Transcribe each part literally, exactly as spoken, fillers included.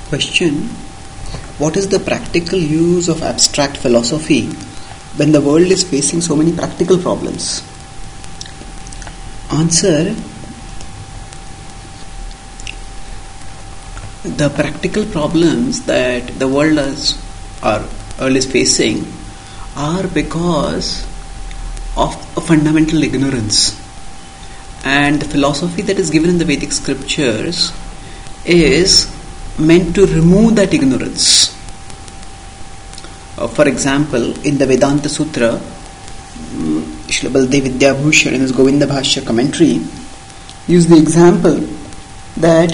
Question: what is the practical use of abstract philosophy when the world is facing so many practical problems? Answer: the practical problems that the world is, or world is facing are because of a fundamental ignorance, and the philosophy that is given in the Vedic scriptures is meant to remove that ignorance. Uh, for example, in the Vedanta Sutra, um, Srila Baldev Vidyabhushan in his Govinda Bhashya commentary used the example that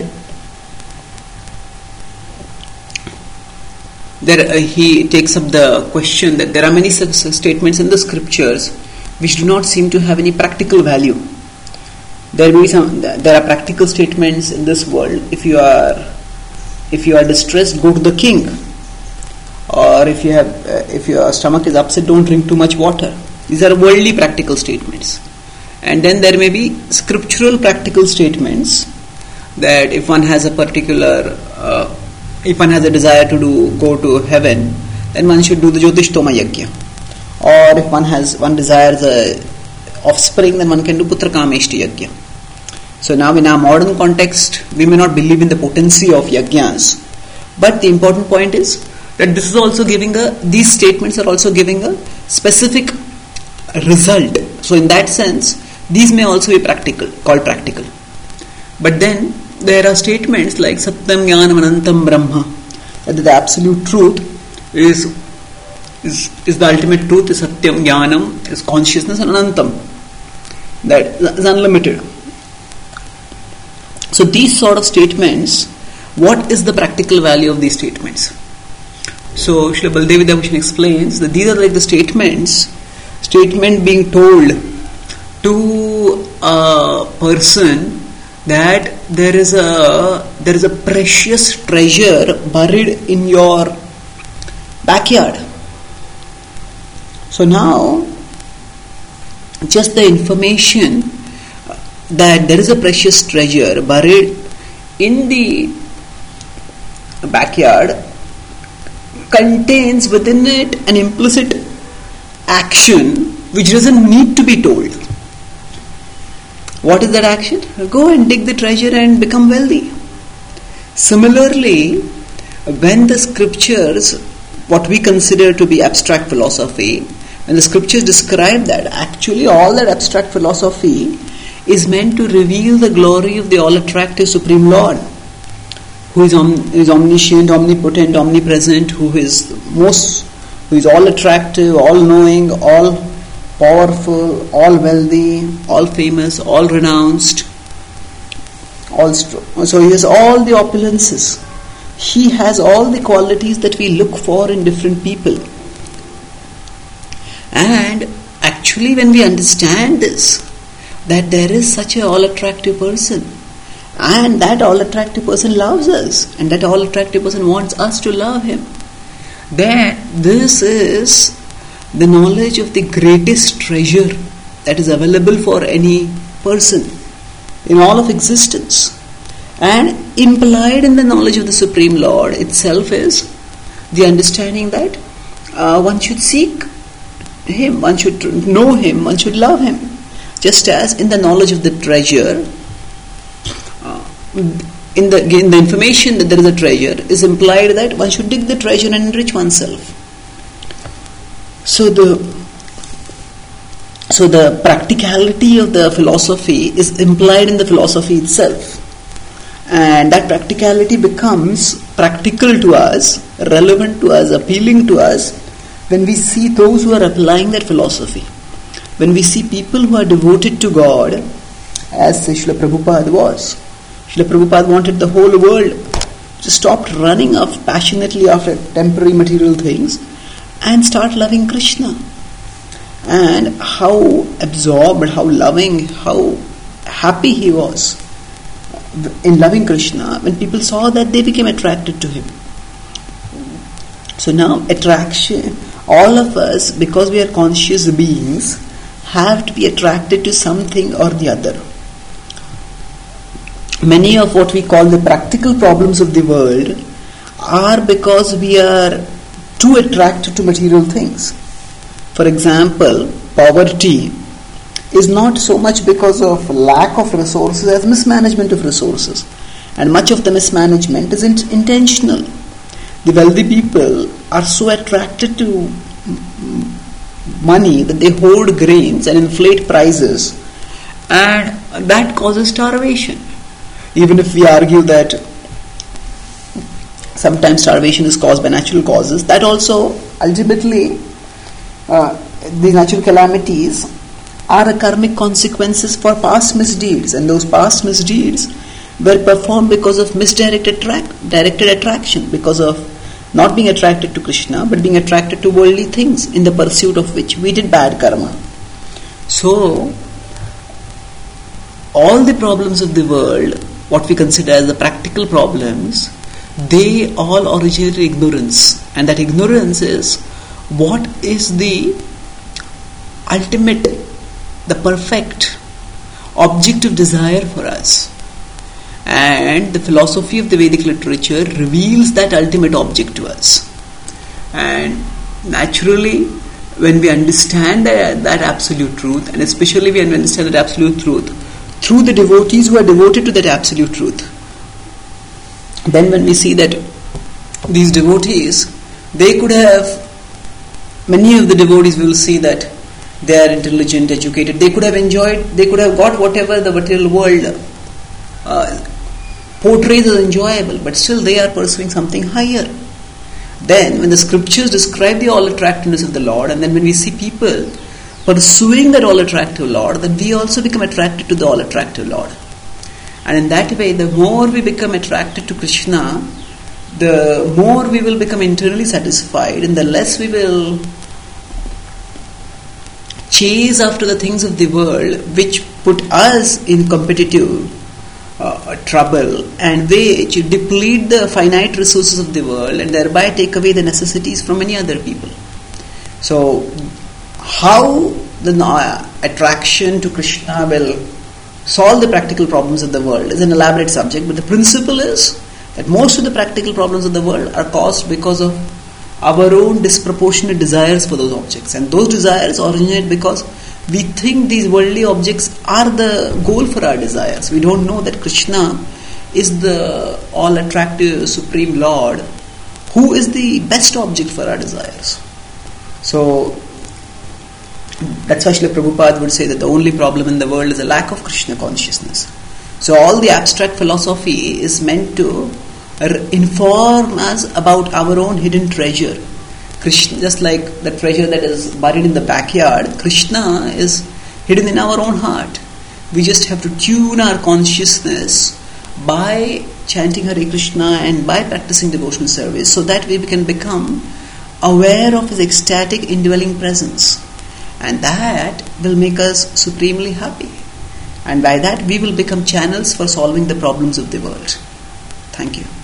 there uh, he takes up the question that there are many such statements in the scriptures which do not seem to have any practical value. There may be some. There are practical statements in this world. If you are If you are distressed, go to the king. Or if you have, uh, if your stomach is upset, don't drink too much water. These are worldly practical statements. And then there may be scriptural practical statements that if one has a particular, uh, if one has a desire to do go to heaven, then one should do the Jyotishtoma Yajna. Or if one has one desires a offspring, then one can do Putrakameshti Yajna. So now in our modern context, we may not believe in the potency of yajnas, but the important point is that this is also giving a, these statements are also giving a specific result. So in that sense, these may also be practical, called practical. But then there are statements like Satyam Jnanam Anantam Brahma, that the absolute truth is, is, is the ultimate truth, is Satyam Jnanam, is consciousness, and Anantam, that is unlimited. So these sort of statements, what is the practical value of these statements? So Srila Baldev Vidyabhushan explains that these are like the statements, statement being told to a person that there is a there is a precious treasure buried in your backyard. So now, just the information that there is a precious treasure buried in the backyard contains within it an implicit action which doesn't need to be told. What is that action? Go and dig the treasure and become wealthy. Similarly, when the scriptures, what we consider to be abstract philosophy, when the scriptures describe that, actually all that abstract philosophy is meant to reveal the glory of the all-attractive Supreme Lord, who is, om- is omniscient, omnipotent, omnipresent, who is most, who is all-attractive, all-knowing, all-powerful, all-wealthy, all-famous, all-renounced, all st- so he has all the opulences. He has all the qualities that we look for in different people. And actually, when we understand this, that there is such an all-attractive person, and that all-attractive person loves us, and that all-attractive person wants us to love him, then this is the knowledge of the greatest treasure that is available for any person in all of existence. And implied in the knowledge of the Supreme Lord itself is the understanding that uh, one should seek him, one should know him, one should love him. Just as in the knowledge of the treasure, uh, in the in the information that there is a treasure is implied that one should dig the treasure and enrich oneself. So the so the practicality of the philosophy is implied in the philosophy itself, and that practicality becomes practical to us, relevant to us, appealing to us when we see those who are applying that philosophy. When we see people who are devoted to God, as Srila Prabhupada was. Srila Prabhupada wanted the whole world to stop running off passionately after temporary material things and start loving Krishna. And how absorbed, how loving, how happy he was in loving Krishna. When people saw that, they became attracted to him. So now attraction, all of us, because we are conscious beings, have to be attracted to something or the other. Many of what we call the practical problems of the world are because we are too attracted to material things. For example, poverty is not so much because of lack of resources as mismanagement of resources. And much of the mismanagement is in- intentional. The wealthy people are so attracted to money that they hoard grains and inflate prices, and that causes starvation. Even if we argue that sometimes starvation is caused by natural causes, that also ultimately uh, these natural calamities are the karmic consequences for past misdeeds, and those past misdeeds were performed because of misdirected attract, directed attraction, because of not being attracted to Krishna but being attracted to worldly things, in the pursuit of which we did bad karma. So all the problems of the world, what we consider as the practical problems, they all originate in ignorance, and that ignorance is what is the ultimate, the perfect object of desire for us. And the philosophy of the Vedic literature reveals that ultimate object to us. And naturally, when we understand that, that absolute truth, and especially when we understand that absolute truth through the devotees who are devoted to that absolute truth, then when we see that these devotees, they could have, many of the devotees will see that they are intelligent, educated, they could have enjoyed, they could have got whatever the material world uh, portrays as enjoyable, but still they are pursuing something higher. Then when the scriptures describe the all-attractiveness of the Lord, and then when we see people pursuing that all-attractive Lord, then we also become attracted to the all-attractive Lord. And in that way, the more we become attracted to Krishna, the more we will become internally satisfied, and the less we will chase after the things of the world which put us in competitive uh, trouble, and which deplete the finite resources of the world and thereby take away the necessities from many other people. So how the uh, attraction to Krishna will solve the practical problems of the world is an elaborate subject, but the principle is that most of the practical problems of the world are caused because of our own disproportionate desires for those objects, and those desires originate because we think these worldly objects are the goal for our desires. We don't know that Krishna is the all-attractive Supreme Lord who is the best object for our desires. So that's why Srila Prabhupada would say that the only problem in the world is a lack of Krishna consciousness. So all the abstract philosophy is meant to inform us about our own hidden treasure. Krishna, just like the treasure that is buried in the backyard, Krishna is hidden in our own heart. We just have to tune our consciousness by chanting Hare Krishna and by practicing devotional service, so that we can become aware of His ecstatic indwelling presence, and that will make us supremely happy, and by that we will become channels for solving the problems of the world. Thank you.